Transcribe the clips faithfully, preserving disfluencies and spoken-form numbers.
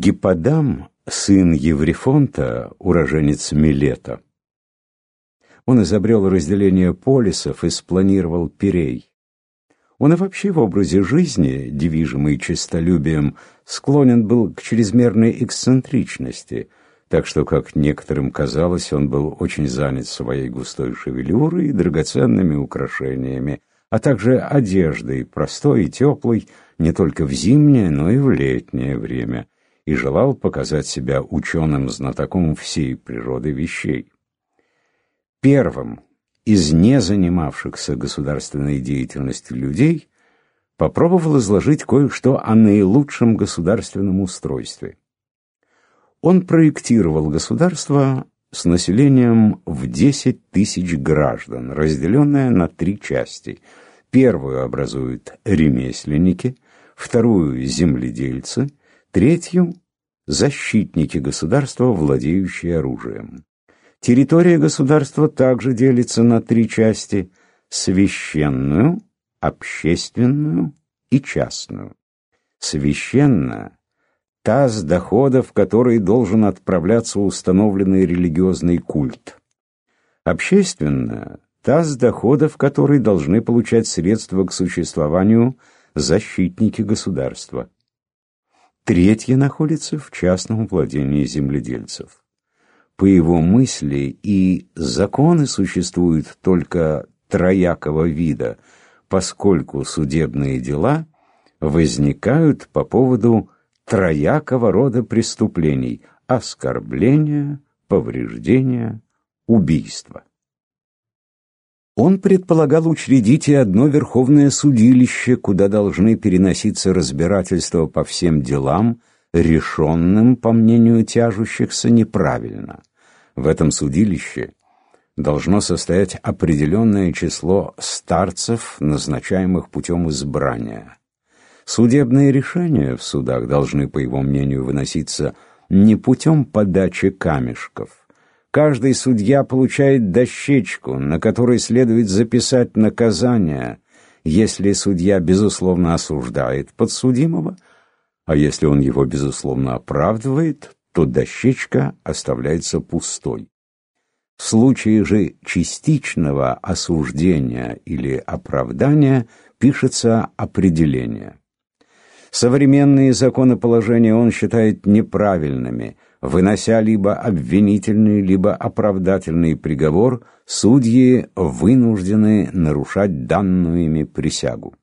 Гипподам, сын Еврифонта, уроженец Милета. Он изобрел разделение полисов и спланировал Пирей. Он и вообще в образе жизни, движимый честолюбием, склонен был к чрезмерной эксцентричности, так что, как некоторым казалось, он был очень занят своей густой шевелюрой и драгоценными украшениями, а также одеждой, простой и теплой, не только в зимнее, но и в летнее время, и желал показать себя ученым-знатоком всей природы вещей. Первым из не занимавшихся государственной деятельностью людей попробовал изложить кое-что о наилучшем государственном устройстве. Он проектировал государство с населением в десять тысяч граждан, разделенное на три части. Первую образуют ремесленники, вторую – земледельцы, третью – защитники государства, владеющие оружием. Территория государства также делится на три части – священную, общественную и частную. Священная – та с доходов, которой должен отправляться установленный религиозный культ. Общественная – та с доходов, которой должны получать средства к существованию защитники государства. Третья находится в частном владении земледельцев. По его мысли и законы существуют только троякого вида, поскольку судебные дела возникают по поводу троякого рода преступлений: оскорбления, повреждения, убийства. Он предполагал учредить и одно верховное судилище, куда должны переноситься разбирательства по всем делам, решенным, по мнению тяжущихся, неправильно. В этом судилище должно состоять определенное число старцев, назначаемых путем избрания. Судебные решения в судах должны, по его мнению, выноситься не путем подачи камешков. Каждый судья получает дощечку, на которой следует записать наказание, если судья, безусловно, осуждает подсудимого, а если он его, безусловно, оправдывает, то дощечка оставляется пустой. В случае же частичного осуждения или оправдания пишется определение. Современные законоположения он считает неправильными. Вынося либо обвинительный, либо оправдательный приговор, судьи вынуждены нарушать данную ими присягу.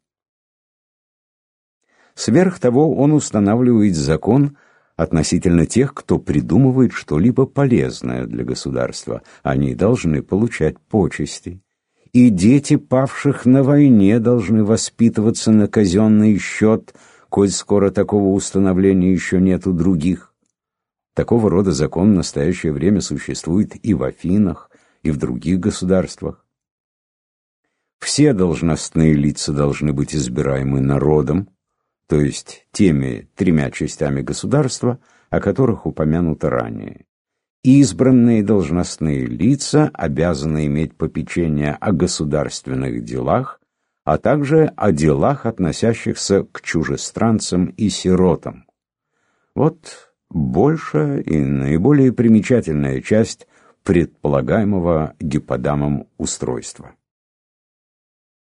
Сверх того, он устанавливает закон относительно тех, кто придумывает что-либо полезное для государства. Они должны получать почести. И дети павших на войне должны воспитываться на казенный счет, коль скоро такого установления еще нет у других. Такого рода закон в настоящее время существует и в Афинах, и в других государствах. Все должностные лица должны быть избираемы народом, то есть теми тремя частями государства, о которых упомянуто ранее. Избранные должностные лица обязаны иметь попечение о государственных делах, а также о делах, относящихся к чужестранцам и сиротам. Вот большая и наиболее примечательная часть предполагаемого Гипподамом устройства.